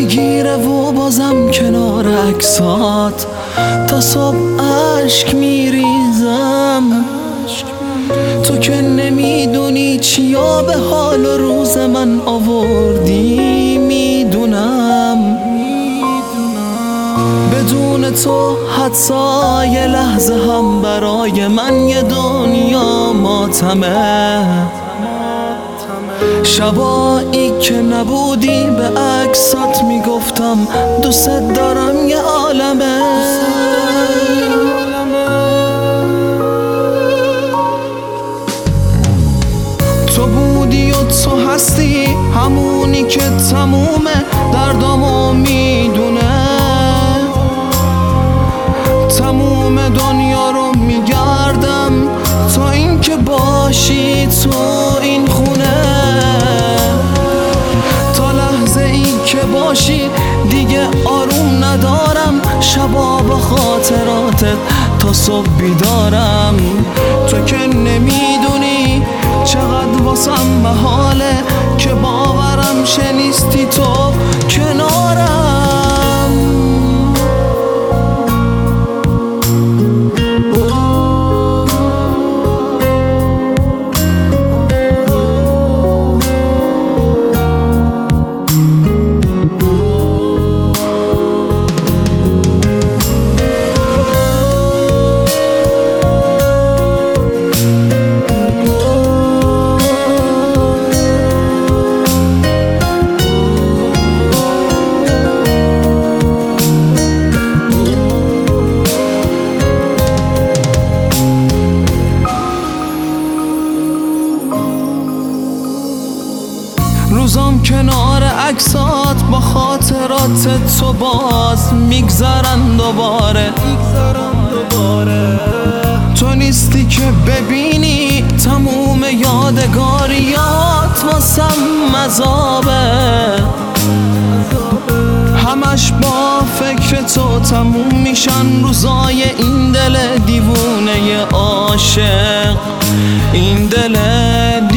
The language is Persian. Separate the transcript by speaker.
Speaker 1: میگیره و بازم کنار عکسات تا صبح عشق میریزم. تو که نمیدونی چیا به حال و روز من آوردی، میدونم بدون تو حتی یه لحظه هم برای من یه دنیا ماتمه. شبایی که نبودی به عکسات میگفتم دوست دارم یه عالمه. تو بودی و تو هستی، همونی که تموم دردامو میدونه. تموم دنیا رو میگردم تا اینکه باشی تو این خونه. تا لحظه ای که باشی دیگه آروم ندارم، شبا با خاطراتت تا صبح بیدارم. تو که نمیدونی چقدر واسم محاله که باورم شنیستی تو کنارم. روزام کنار عکسات با خاطرات تو باز میگذرن دوباره. تو نیستی که ببینی تموم یادگاریات واسم مذابه. همش با فکر تو تموم میشن روزای این دل دیوونه عاشق، این دل